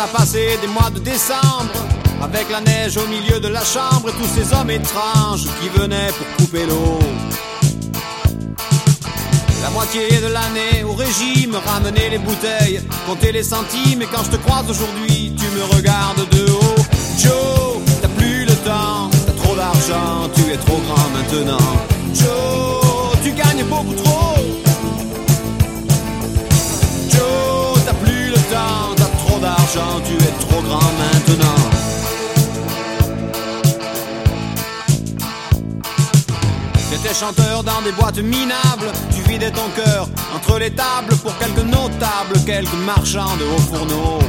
t'as passé des mois de décembre avec la neige au milieu de la chambre et tous ces hommes étranges qui venaient pour couper l'eau. La moitié de l'année au régime, ramener les bouteilles, compter les centimes. Et quand je te croise aujourd'hui, tu me regardes de haut. Joe, t'as plus le temps, t'as trop d'argent, tu es trop grand maintenant. Joe, tu gagnes beaucoup trop. Joe, t'as plus le temps, t'as trop d'argent, tu es trop grand maintenant. J'étais chanteur dans des boîtes minables, tu vidais ton cœur entre les tables pour quelques notables, quelques marchands de hauts fourneaux.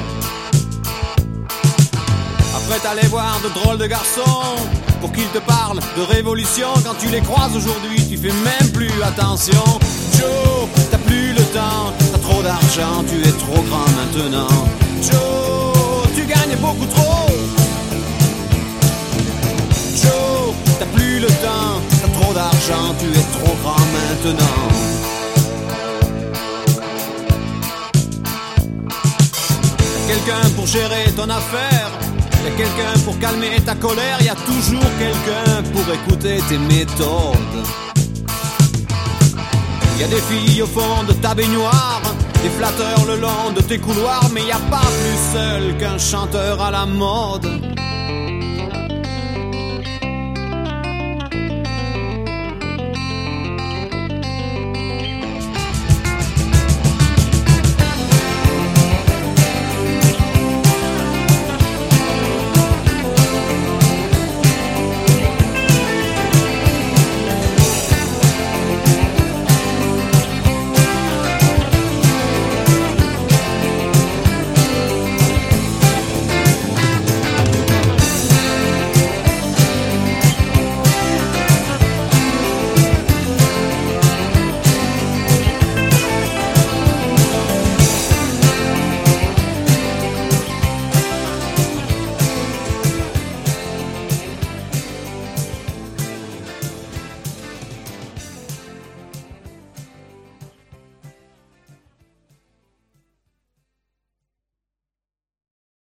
Après t'allais voir de drôles de garçons pour qu'ils te parlent de révolution. Quand tu les croises aujourd'hui, tu fais même plus attention. Joe, t'as plus le temps, t'as trop d'argent, tu es trop grand maintenant. Joe, tu gagnes beaucoup trop. Joe, t'as plus le temps, t'as trop d'argent, tu es trop grand maintenant. Y'a quelqu'un pour gérer ton affaire, y'a quelqu'un pour calmer ta colère, y'a toujours quelqu'un pour écouter tes méthodes. Y'a des filles au fond de ta baignoire, des flatteurs le long de tes couloirs, mais y'a pas plus seul qu'un chanteur à la mode.